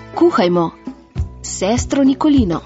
Kuhajmo, sestro Nikolino.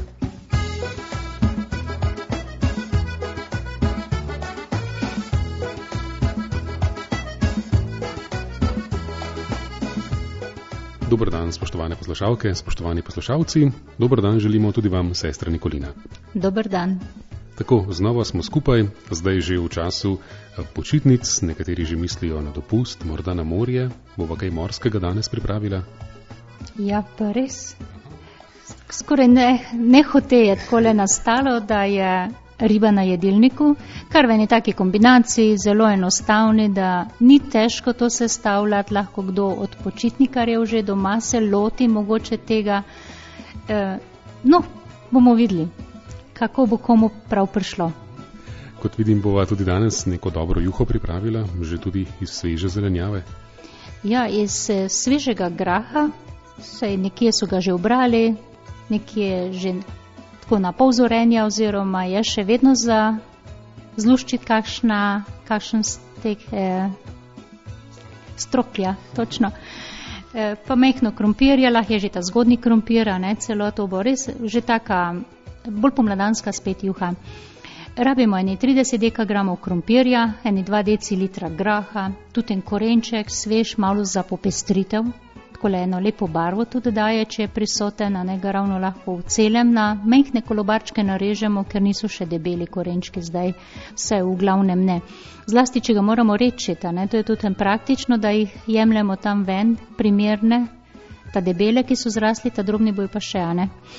Dober dan, spoštovane poslušalke, spoštovani poslušalci. Dober dan želimo tudi vam, sestra Nikolina. Dober dan. Tako, znova smo skupaj, zdaj že v času počitnic, nekateri že mislijo na dopust, morda na morje. Bova kaj morskega danes pripravila? Ja, pa res. Skoraj nehote je takole nastalo, da je riba na jedilniku, kar v eni taki kombinaciji zelo enostavni, da ni težko to sestavljati, lahko kdo od počitnikarjev že doma se loti mogoče tega. No, bomo videli, kako bo komu prav prišlo. Kot vidim, bova tudi danes neko dobro juho pripravila, že tudi iz sveže zelenjave. Ja, iz svežega graha, saj nekje so ga že ubrali, nekje že tako na pol zorenja, oziroma je še vedno za zluščiti kakšen stek stroklja, točno. Pa mehko krompirje, lahko je že ta zgodnji krompir, celo to bo res že taka bolj pomladanska spet juha. Rabimo eni 30 dekagramov krompirja, eni 2 decilitra graha, tudi en korenček, svež, malo za popestritev, takole eno lepo barvo tudi daje, če je prisoten, ga ravno lahko v celem na mehne kolobarčke narežemo, ker niso še debeli korenčki zdaj, vse v glavnem ne. Zlasti, če ga moramo rečiti, to je tudi praktično, da jih jemljemo tam ven, primerne, ta debele, ki so zrasli, ta drobni bojo pa še,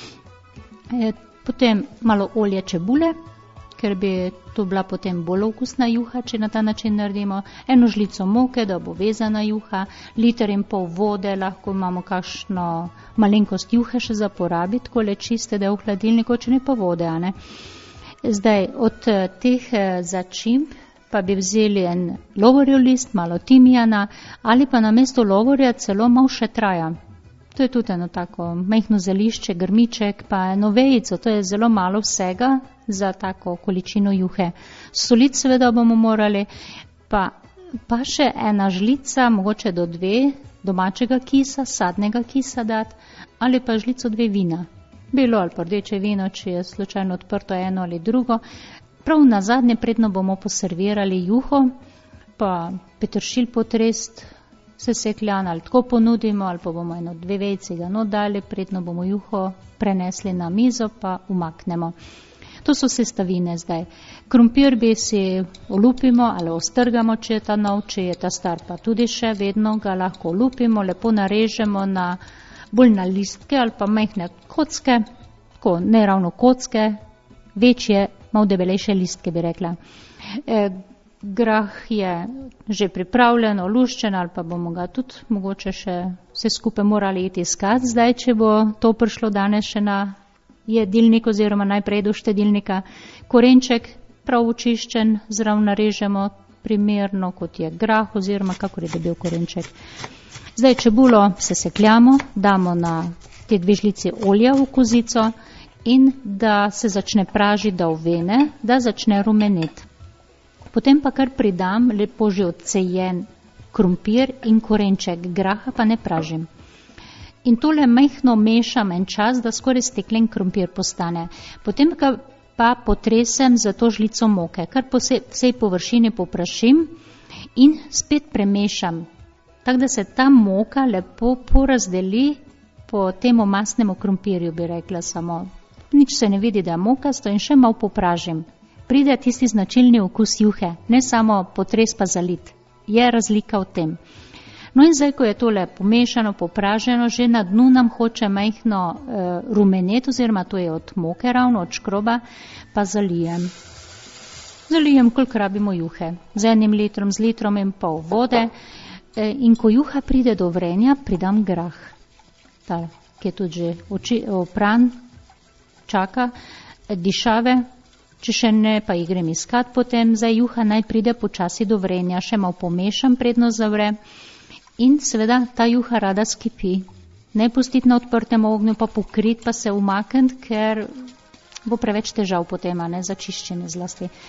Potem malo olje čebule, ker bi to bila potem bolj okusna juha, če na ta način naredimo. Eno žlico moke, da bo vezana juha, 1,5 litra vode, lahko imamo kakšno malenkost juhe še za porabiti, takole čiste, da je v hladilniku, če ne pa vode, Zdaj, od teh začimb pa bi vzeli en lovorjev list, malo timijana, ali pa namesto lovorja celo malo šetraja. To je tudi eno tako mehno zelišče, grmiček, pa eno vejico, to je zelo malo vsega za tako količino juhe. Soliti seveda bomo morali, pa še ena žlica, mogoče do 2 domačega kisa, sadnega kisa dati, ali pa žlico 2 vina. Belo ali pa rdeče vino, če je slučajno odprto eno ali drugo. Prav na zadnje, predno bomo poservirali juho, pa peteršilj potrest, sesekljan ali tako ponudimo, ali pa bomo 1-2 vejice ga dali, predno bomo juho prenesli na mizo, pa umaknemo. To so sestavine zdaj. Krompir bi si olupimo ali ostrgamo, če je ta nov, če je ta star, pa tudi še vedno ga lahko olupimo, lepo narežemo bolj na listke ali pa mehne kocke, tako ne ravno kocke, večje, malo debelejše listke bi rekla. Grah je že pripravljen, oluščen, ali pa bomo ga tudi mogoče še vse skupaj morali iti iskati. Zdaj, če bo to prišlo danes še na jedilnik oziroma najprej do štedilnika. Korenček prav očiščen, zraven narežemo primerno, kot je grah oziroma kakor je debel korenček. Zdaj čebulo sesekljamo, damo na te 2 žlici olja v kozico in da se začne pražiti do ovene, da začne rumeneti. Potem pa kar pridam lepo že odcejen krompir in korenček, graha pa ne pražim. In tole mehno mešam en čas, da skoraj steklen krompir postane. Potem pa potresem za to žlico moke, kar po vsej površini poprašim in spet premešam, tako da se ta moka lepo porazdeli po temu mastnemu krompirju, bi rekla samo. Nič se ne vidi, da je mokasto in še malo popražim. Pride tisti značilni okus juhe, ne samo potres pa zalit. Je razlika v tem. No in zdaj, ko je tole pomešano, popraženo, že na dnu nam hoče majhno rumenet, oziroma to je od moke ravno, od škroba, pa zalijem. Zalijem, koliko rabimo juhe. Z 1 litrom, z 1,5 litrom vode. In ko juha pride do vrenja, pridam grah. Ta, ki je tudi že opran, čaka, dišave. Če še ne, pa jih grem iskat potem. Zdaj juha naj pride počasi do vrenja, še malo pomešam, predno zavre. In seveda ta juha rada skipi. Ne pustiti na odprtem ognju, pa pokriti, pa se umakniti, ker bo preveč težav potem, za čiščenje zlasti.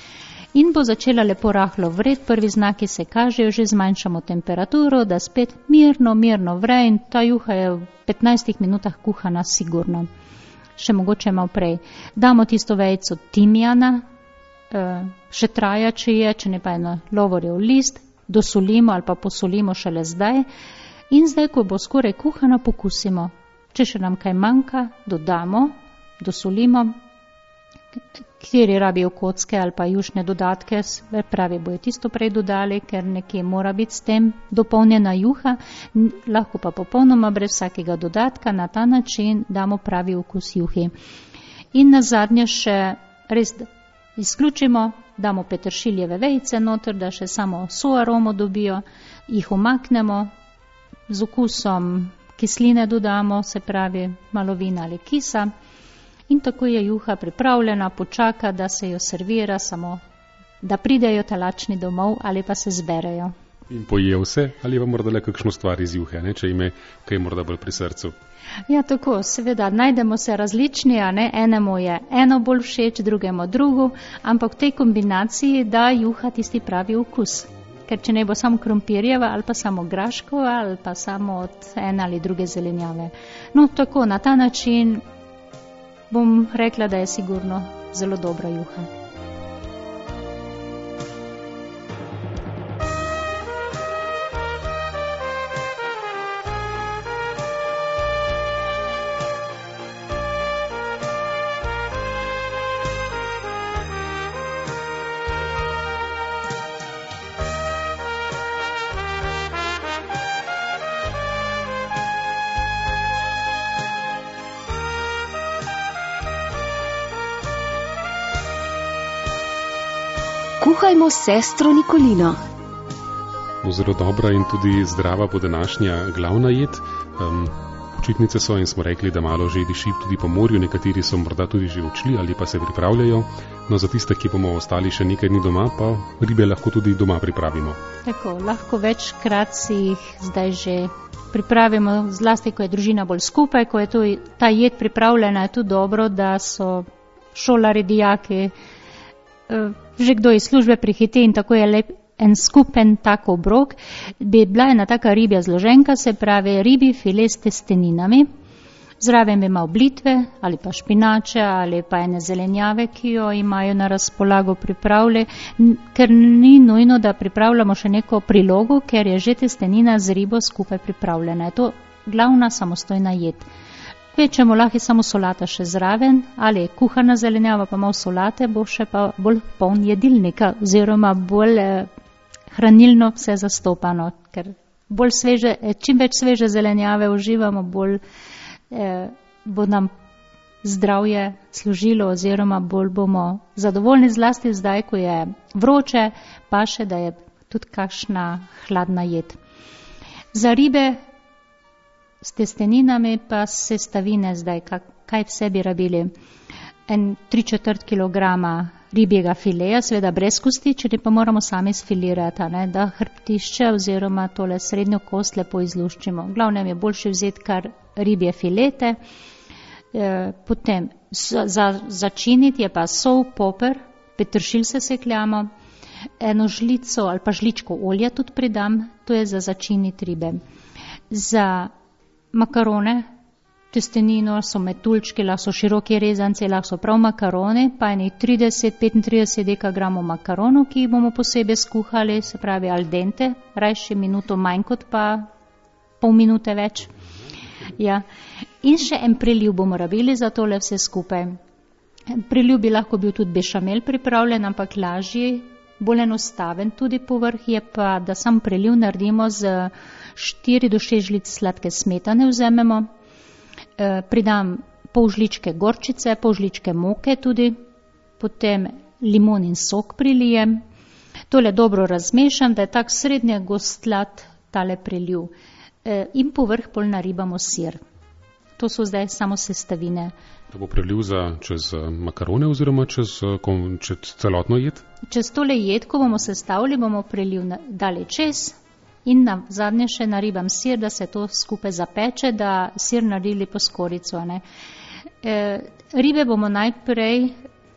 In bo začela lepo rahlo vret, prvi znaki se kažejo, že zmanjšamo temperaturo, da spet mirno vre in ta juha je v 15 minutah kuhana sigurno. Še mogoče malo prej. Damo tisto vejico timijana, še traja, če ne pa eno lovorjev list, dosolimo ali pa posolimo šele zdaj. In zdaj, ko bo skoraj kuhana, pokusimo. Če še nam kaj manjka, dodamo, dosolimo. Kateri rabijo kocke ali pa jušne dodatke, pravi bojo tisto prej dodali, ker nekje mora biti s tem dopolnjena juha, lahko pa popolnoma brez vsakega dodatka, na ta način damo pravi okus juhi. In nazadnje še res izključimo, damo peteršiljeve vejice noter, da še samo so aromo dobijo, jih umaknemo, z okusom kisline dodamo, se pravi malo vina ali kisa. In tako je juha pripravljena, počaka, da se jo servira, samo da pridejo talačni domov ali pa se zberejo. In pojejo vse ali pa morda le kakšno stvar iz juhe, ne? Če ime kaj morda bolj pri srcu. Ja, tako, seveda, najdemo se različni, a ne? Enemu je eno bolj všeč, drugemu drugo, ampak v tej kombinaciji da juha tisti pravi okus. Ker če ne bo samo krompirjeva ali pa samo graškova ali pa samo od ene ali druge zelenjave. No, tako, na ta način bom rekla, da je sigurno zelo dobra juha. Kuhajmo s sestro Nikolino. Zelo dobra in tudi zdrava bo današnja glavna jed. Počitnice so in smo rekli, da malo že diši tudi po morju, nekateri so morda tudi že odšli ali pa se pripravljajo. No, za tiste, ki bomo ostali še nekaj dni doma, pa ribe lahko tudi doma pripravimo. Tako, lahko večkrat si jih zdaj že pripravimo, zlasti, ko je družina bolj skupaj, ko je ta jed pripravljena, je tudi dobro, da so šolari, dijaki, že kdo iz službe prihiti in tako je lep en skupen tak obrok, bi bila ena taka ribja zloženka, se pravi ribi file s testeninami. Zraven bi imel blitve ali pa špinače ali pa ene zelenjave, ki jo imajo na razpolago pripravlje, ker ni nujno, da pripravljamo še neko prilogo, ker je že testenina z ribo skupaj pripravljena. Je to glavna samostojna jed. Kvečemo lahko samo solata še zraven ali kuhana zelenjava pa malo solate, bo še pa bolj poln jedilnika oziroma bolj hranilno vse zastopano, ker bolj sveže, čim več sveže zelenjave uživamo, bolj bo nam zdravje služilo oziroma bolj bomo zadovoljni, zlasti zdaj, ko je vroče, pa še da je tudi kakšna hladna jed. Za ribe s testeninami pa sestavine zdaj, kaj vse bi rabili. 3/4 kilograma ribjega fileja, seveda brez kosti, če pa moramo sami sfilirati, da hrbtišče oziroma tole srednjo kost lepo izluščimo. Glavnem je boljše vzeti kar ribje filete, potem za začiniti je pa sol, poper, peteršilj se sekljamo, eno žlico ali pa žličko olja tudi pridam, to je za začiniti ribe. Za makarone, testenino so metuljčki, lahko so široki rezanci, lahko so prav makarone, pa enih 30-35 dekagramov makaronov, ki jih bomo posebej skuhali, se pravi al dente, rajši minuto manj kot pa pol minute več. Ja. In še en priliv bomo rabili za tole vse skupaj. Priliv bi lahko bil tudi bešamel pripravljen, ampak lažji, bolj enostaven tudi povrh je pa, da sam priliv naredimo z 4 do 6 žlic sladke smetane vzamemo, pridam pol žličke gorčice, pol žličke moke tudi, potem limonin sok prilijem, tole dobro razmešam, da je tak srednje gostlat tale priliv in povrh pol naribamo sir. To so zdaj samo sestavine. Da bo priliv čez makarone oziroma čez celotno jed? Čez tole jed, ko bomo sestavili, bomo priliv dali čez in na zadnje še naribam sir, da se to skupaj zapeče, da sir naredili po skorico. Ribe bomo najprej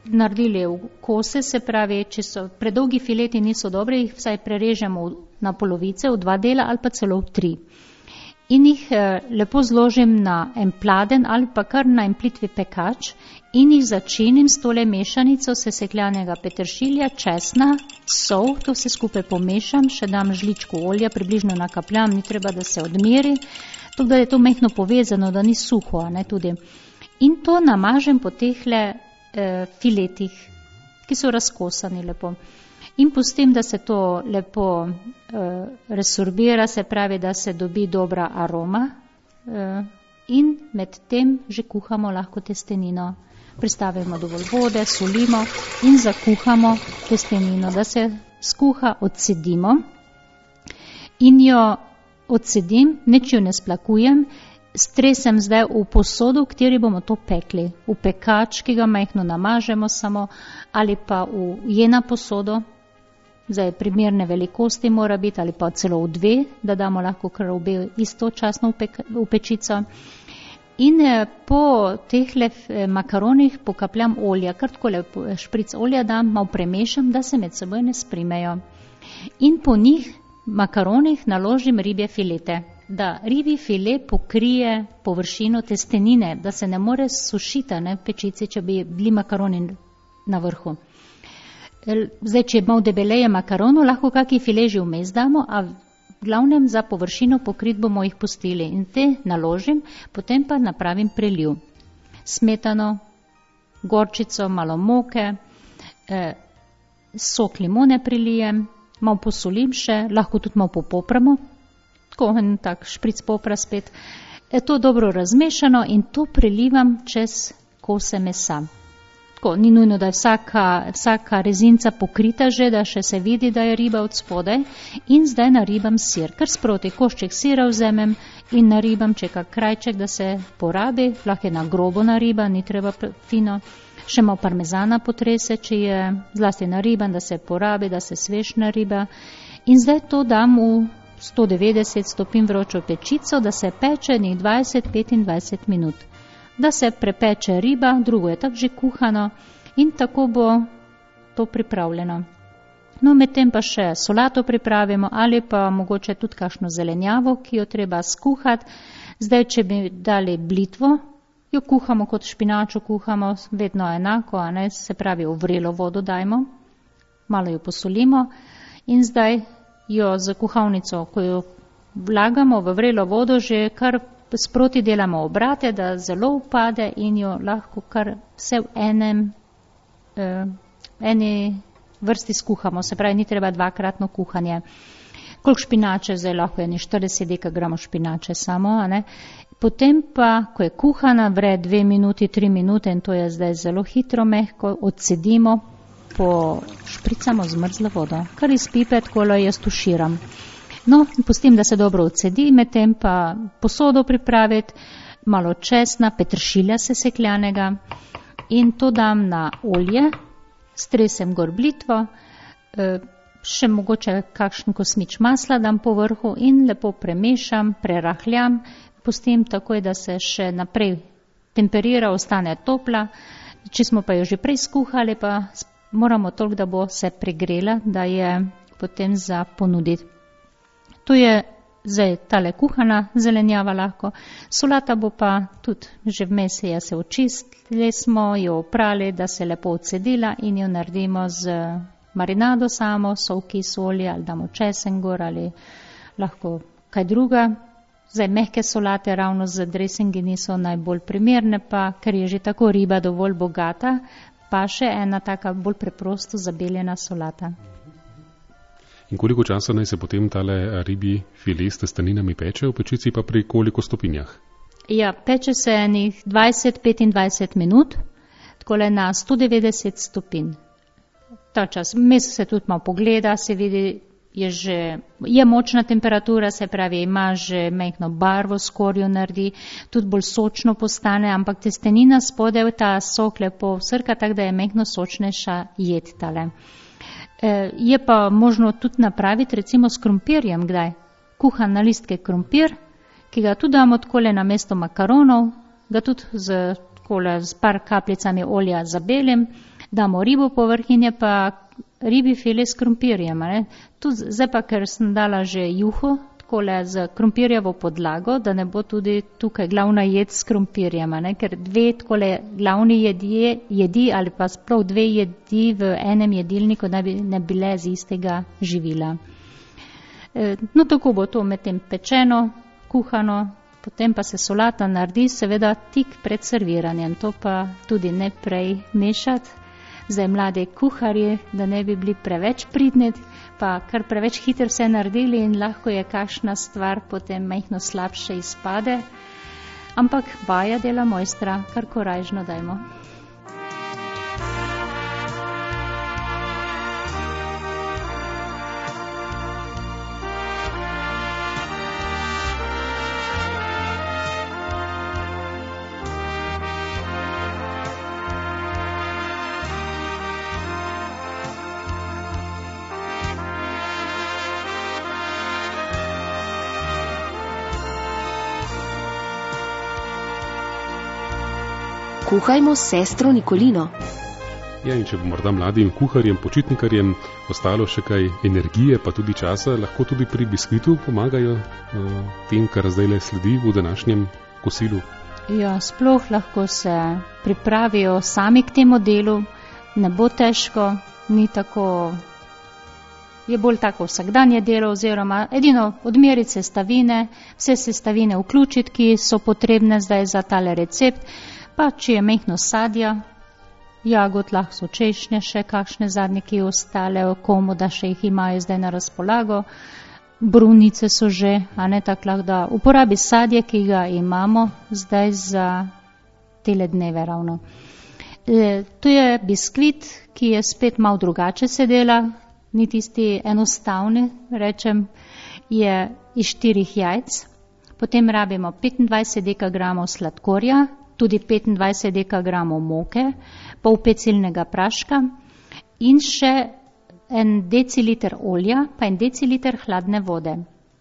naredili v kose, se pravi, če so predolgi fileti niso dobri, jih vsaj prerežemo na polovice, v 2 dela ali pa celo v 3. In jih lepo zložim na en pladen ali pa kar na en plitvi pekač in jih začinim s tole mešanico sesekljanega peteršilja, česna, sol, to vse skupaj pomešam, še dam žličko olja, približno nakapljam, ni treba, da se odmeri, tako da je to mehno povezano, da ni suho, ne, tudi. In to namažem po tehle filetih, ki so razkosani lepo. In pustim, da se to lepo resorbira, se pravi, da se dobi dobra aroma in med tem že kuhamo lahko testenino. Pristavimo dovolj vode, solimo in zakuhamo testenino, da se skuha, odsedimo in jo odsedim, nič jo ne splakujem, stresem zdaj v posodo, v kateri bomo to pekli. V pekač, ki ga majhno namažemo samo, ali pa v jena posodo, zdaj primerne velikosti mora biti, ali pa celo v 2, da damo lahko kar obe istočasno v pečico. In po tehle makaronih pokapljam olja, kar takole špric olja dam, malo premešam, da se med seboj ne sprimejo. In po njih makaronih naložim ribje filete, da ribji filet pokrije površino testenine, da se ne more sušiti v pečici, če bi bili makaroni na vrhu. Zdaj, če malo debeleje makarono, lahko kakšen filet že vmes damo, a v glavnem za površino pokrit bomo jih pustili in te naložim, potem pa napravim preliv. Smetano, gorčico, malo moke, sok limone prilijem, malo posolim še, lahko tudi malo popopramo, tako en tak špric popra spet. To dobro razmešano in to prelivam čez kose mesa. Tako, ni nujno, da je vsaka rezinca pokrita že, da še se vidi, da je riba od spodaj. In zdaj naribam sir. Kar sproti košček sira vzamem in naribam, če kak krajček, da se porabi, lahko je na grobo nariba, ni treba fino. Še malo parmezana potrese, če je zlasti nariban, da se porabi, da se svež nariba. In zdaj to dam v 190 stopinj vročo pečico, da se peče 20-25 minut. Da se prepeče riba, drugo je tako že kuhano in tako bo to pripravljeno. No, medtem pa še solato pripravimo ali pa mogoče tudi kakšno zelenjavo, ki jo treba skuhati. Zdaj, če bi dali blitvo, jo kuhamo kot špinačo, kuhamo vedno enako, a ne, se pravi v vrelo vodo dajmo, malo jo posolimo in zdaj jo z kuhalnico, ko jo vlagamo v vrelo vodo, že kar sproti delamo obrate, da zelo upade in jo lahko kar vse v eni vrsti skuhamo, se pravi, ni treba dvakratno kuhanje. Koliko špinače, zdaj lahko je 40 dekagramov špinače samo, a ne. Potem pa, ko je kuhana, vre 2 minuti, 3 minute in to je zdaj zelo hitro mehko, odsedimo, špricamo zmrzlo vodo, kar iz pipe, takole jaz tuširam. No, pustim, da se dobro odsedi, medtem pa posodo pripraviti, malo česna, peteršilja sesekljanega in to dam na olje, stresem gor blitvo, še mogoče kakšen kosmič masla dam po vrhu in lepo premešam, prerahljam, pustim takoj, da se še naprej temperira, ostane topla. Če smo pa jo že prej skuhali, pa moramo toliko, da bo se pregrela, da je potem za ponuditi. To je zdaj tale kuhana zelenjava lahko. Solata bo pa tudi že vmes se očistili smo, jo oprali, da se lepo odsedila in jo naredimo z marinado samo, sol, kis, olje ali damo česen gor ali lahko kaj druga. Zdaj mehke solate ravno z dresingi niso najbolj primerne, pa ker je že tako riba dovolj bogata, pa še ena taka bolj preprosto zabeljena solata. In koliko časa naj se potem tale ribji filet s testeninami peče v pečici, pa pri koliko stopinjah? Ja, peče se enih 20-25 minut, takole na 190 stopinj. Ta čas, mes se tudi malo pogleda, se vidi, je močna temperatura, se pravi, ima že majhno barvo, skorjo naredi, tudi bolj sočno postane, ampak testenina spodaj ta sok lepo vsrka, tako da je majhno sočnejša jed tale. Je pa možno tudi napraviti recimo s krompirjem kdaj. Kuhan na listke krompir, ki ga tudi damo takole na mesto makaronov, ga tudi z par kapljicami olja zabelim, damo ribo povrhinje, pa ribi file s krompirjem. Zdaj pa, ker sem dala že juho, takole z krompirjevo podlago, da ne bo tudi tukaj glavna jed s krompirjem, ker dve takole glavni jedi ali pa sprav dve jedi v enem jedilniku ne bile z istega živila. No, tako bo to medtem pečeno, kuhano, potem pa se solata naredi seveda tik pred serviranjem, to pa tudi ne prej mešati. Zdaj mlade kuharje, da ne bi bili preveč pridni, pa kar preveč hitro vse naredili in lahko je kakšna stvar potem majhno slabše izpade. Ampak vaja dela mojstra, kar korajžno dajmo. Kuhajmo s sestro Nikolino. Ja, in če bo morda mladim kuharjem, počitnikarjem ostalo še kaj energije, pa tudi časa, lahko tudi pri biskvitu pomagajo tem, kar zdaj sledi v današnjem kosilu. Ja, sploh lahko se pripravijo sami k temu delu, ne bo težko, ni tako, je bolj tako vsakdanje delo, oziroma edino odmeriti sestavine, vse sestavine vključiti, ki so potrebne zdaj za tale recept. Pa če je majhno sadja, jagod, lahko so češnje, še kakšne zadnje, ki ostale, komu da še jih imajo zdaj na razpolago. Brunice so že, a ne tako lahko, da uporabi sadje, ki ga imamo zdaj za tele dneve ravno. To je biskvit, ki je spet malo drugače se dela, ni tisti enostavni, rečem, je iz 4 jajc. Potem rabimo 25 dekagramov sladkorja, tudi 25 dekagramov moke, pol pecilnega praška in še 1 deciliter olja, pa 1 deciliter hladne vode.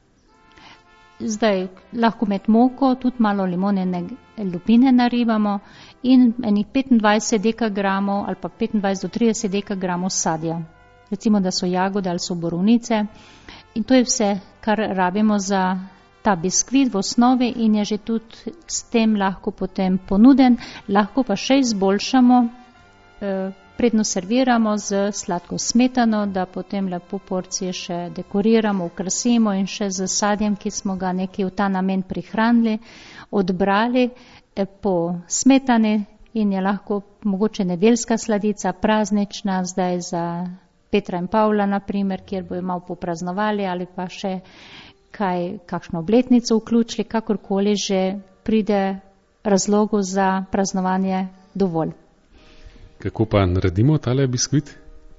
Zdaj lahko med moko tudi malo limonene lupine naribamo in enih 25 dekagramov ali pa 25 do 30 dekagramov sadja. Recimo, da so jagode ali so borovnice. In to je vse, kar rabimo za ta biskvit v osnovi in je že tudi s tem lahko potem ponuden, lahko pa še izboljšamo, predno serviramo z sladko smetano, da potem lepo porcije še dekoriramo, ukrasimo in še z sadjem, ki smo ga nekaj v ta namen prihranili, odbrali po smetani in je lahko mogoče nedeljska sladica, praznična, zdaj za Petra in Pavla naprimer, kjer bojo malo popraznovali ali pa še kakšno obletnico vključili, kakorkoli že pride razlogu za praznovanje dovolj. Kako pa naredimo tale biskvit?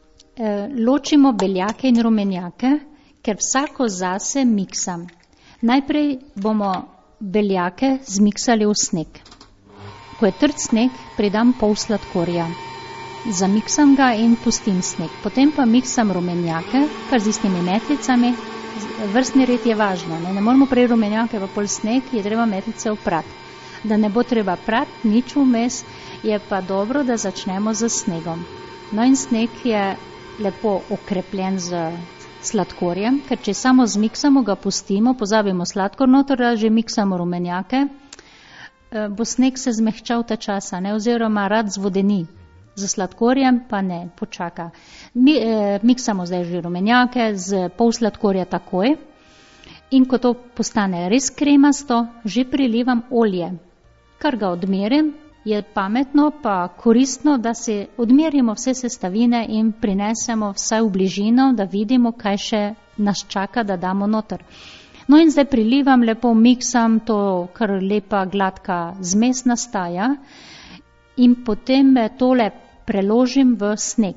Ločimo beljake in rumenjake, ker vsako zase miksam. Najprej bomo beljake zmiksali v sneg. Ko je trd sneg, pridam pol sladkorja. Zamiksam ga in pustim sneg. Potem pa miksam rumenjake, kar z istimi metlicami. Vrstni red je važno, ne moramo prej rumenjake pa pol sneg, je treba metlice oprati. Da ne bo treba prati, nič vmes, je pa dobro, da začnemo z snegom. No in sneg je lepo okrepljen z sladkorjem, ker če samo zmiksamo, ga pustimo, pozabimo sladkor noter, da že miksamo rumenjake, bo sneg se zmehčal ta časa, oziroma rad zvodeni. Za sladkorjem pa ne, počaka. Miksamo zdaj že rumenjake z pol sladkorja takoj in ko to postane res kremasto, že prilivam olje. Kar ga odmerim, je pametno pa koristno, da si odmerimo vse sestavine in prinesemo vsaj v bližino, da vidimo, kaj še nas čaka, da damo noter. No in zdaj prilivam, lepo miksam, to kar lepa gladka zmes nastaja. In potem tole preložim v sneg,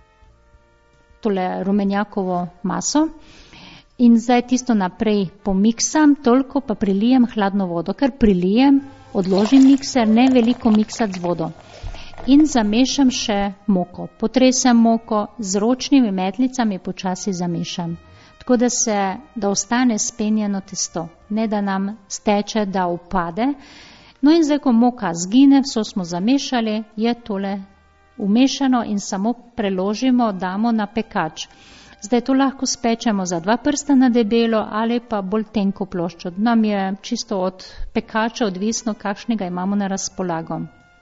tole rumenjakovo maso in zdaj tisto naprej pomiksam, toliko pa prilijem hladno vodo, ker prilijem, odložim mikser, ne veliko miksati z vodo in zamešam še moko, potresem moko, z ročnimi metlicami počasi zamešam, tako da ostane spenjeno testo, ne da nam steče, da upade. No in zdaj, ko moka zgine, vso smo zamešali, je tole umešano in samo preložimo, damo na pekač. Zdaj to lahko spečemo za 2 prsta na debelo ali pa bolj tenko ploščo. Nam je čisto od pekača odvisno, kakšnega imamo na razpolago.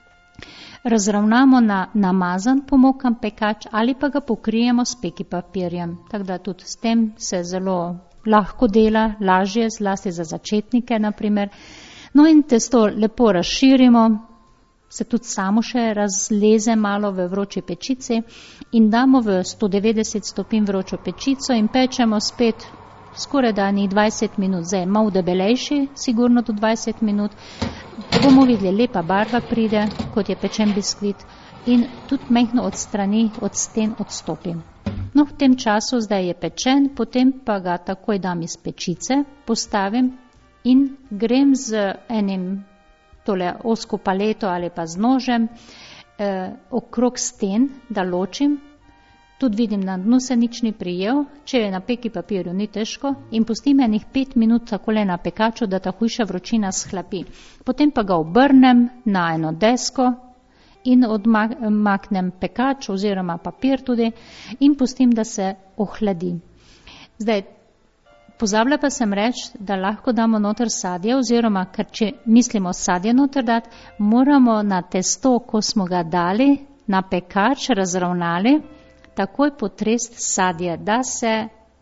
Razravnamo na namazan pomokan pekač ali pa ga pokrijemo s peki papirjem. Tako da tudi s tem se zelo lahko dela, lažje, zlasti za začetnike naprimer. No in testo lepo razširimo, se tudi samo še razleze malo v vroči pečici in damo v 190 stopinj vročo pečico in pečemo spet skoraj dani 20 minut. Zdaj malo debelejši, sigurno tudi 20 minut. Bomo videli, lepa barva pride, kot je pečen biskvit in tudi mehno od strani, od sten odstopi. No, v tem času zdaj je pečen, potem pa ga takoj dam iz pečice, postavim in grem z enim tole osko paleto ali pa z nožem okrog sten, da ločim. Tudi vidim, na dnu se nič ni prijel, če je na peki papirju, ni težko in pustim enih 5 minut takole na pekaču, da ta hujša vročina shlapi. Potem pa ga obrnem na eno desko in odmaknem pekač oziroma papir tudi in pustim, da se ohladi. Zdaj, pozabila pa sem reči, da lahko damo noter sadje oziroma, ker če mislimo sadje noter dati, moramo na testo, ko smo ga dali na pekač, razravnali, takoj potresti sadje, da se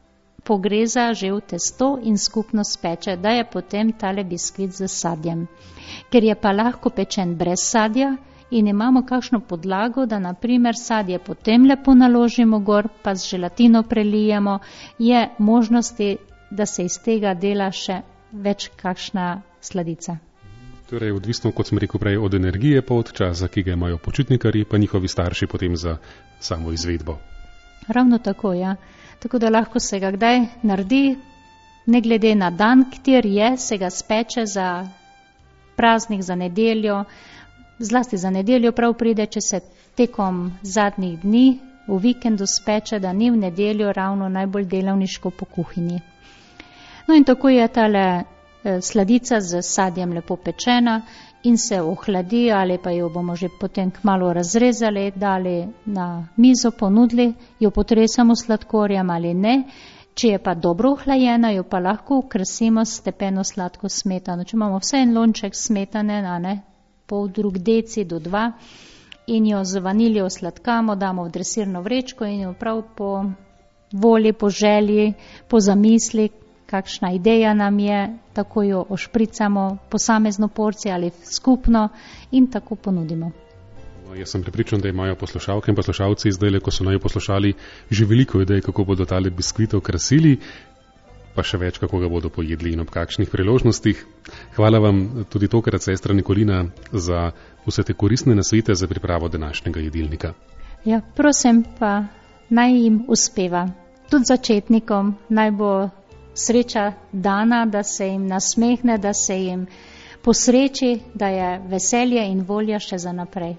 pogreza že v testo in skupno speče, da je potem tale biskvit z sadjem. Ker je pa lahko pečen brez sadja in imamo kakšno podlago, da naprimer sadje potem lepo naložimo gor, pa z želatino prelijemo, je možnosti, da se iz tega dela še več kakšna sladica. Torej, odvisno, kot sem rekel prej, od energije, pa od časa, ki ga imajo počitnikarji, pa njihovi starši potem za samo izvedbo. Ravno tako, ja. Tako da lahko se ga kdaj naredi, ne glede na dan, kjer je, se ga speče za praznik, za nedeljo, zlasti za nedeljo prav pride, če se tekom zadnjih dni v vikendu speče, da ni v nedeljo ravno najbolj delavniško po kuhinji. No in tako je tale sladica z sadjem lepo pečena in se ohladi ali pa jo bomo že potem kmalu razrezali, dali na mizo, ponudili, jo potresamo sladkorjem ali ne. Če je pa dobro ohlajena, jo pa lahko okrasimo s stepeno sladko smetano. Če imamo vse en lonček smetane, pol drug deci do 2 in jo z vaniljo sladkamo, damo v dresirno vrečko in jo prav po volji, po želji, po zamisli, kakšna ideja nam je, tako jo ošpricamo posamezno porcijo ali skupno in tako ponudimo. Jaz sem prepričan, da imajo poslušalke in poslušalci zdaj, ko so naj poslušali, že veliko idej, kako bodo tale biskvit okrasili, pa še več, kako ga bodo pojedli in ob kakšnih priložnostih. Hvala vam tudi tokrat, sestra Nikolina, za vse te koristne nasvete za pripravo današnjega jedilnika. Ja, prosim pa, naj jim uspeva. Tudi začetnikom naj bo sreča dana, da se jim nasmehne, da se jim posreči, da je veselje in volja še za naprej.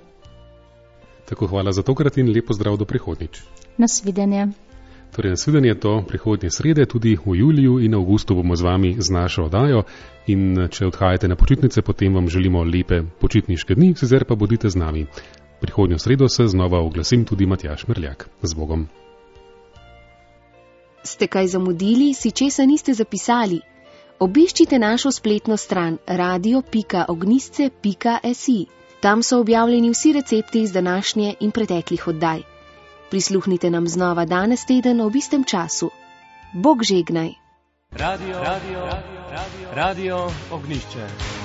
Tako, hvala za tokrat in lepo zdrav do prihodnjič. Nasvidenje. Torej, nasvidenje do prihodnje srede, tudi v juliju in avgustu bomo z vami z našo oddajo in če odhajate na počitnice, potem vam želimo lepe počitniške dni, sicer pa bodite z nami. Prihodnjo sredo se znova oglasim tudi Matjaž Merljak. Z Bogom. Ste kaj zamudili, si česa niste zapisali? Obiščite našo spletno stran radio.ognjisce.si. Tam so objavljeni vsi recepti iz današnje in preteklih oddaj. Prisluhnite nam znova danes teden ob istem času. Bog žegnaj. Radio Ognjišče.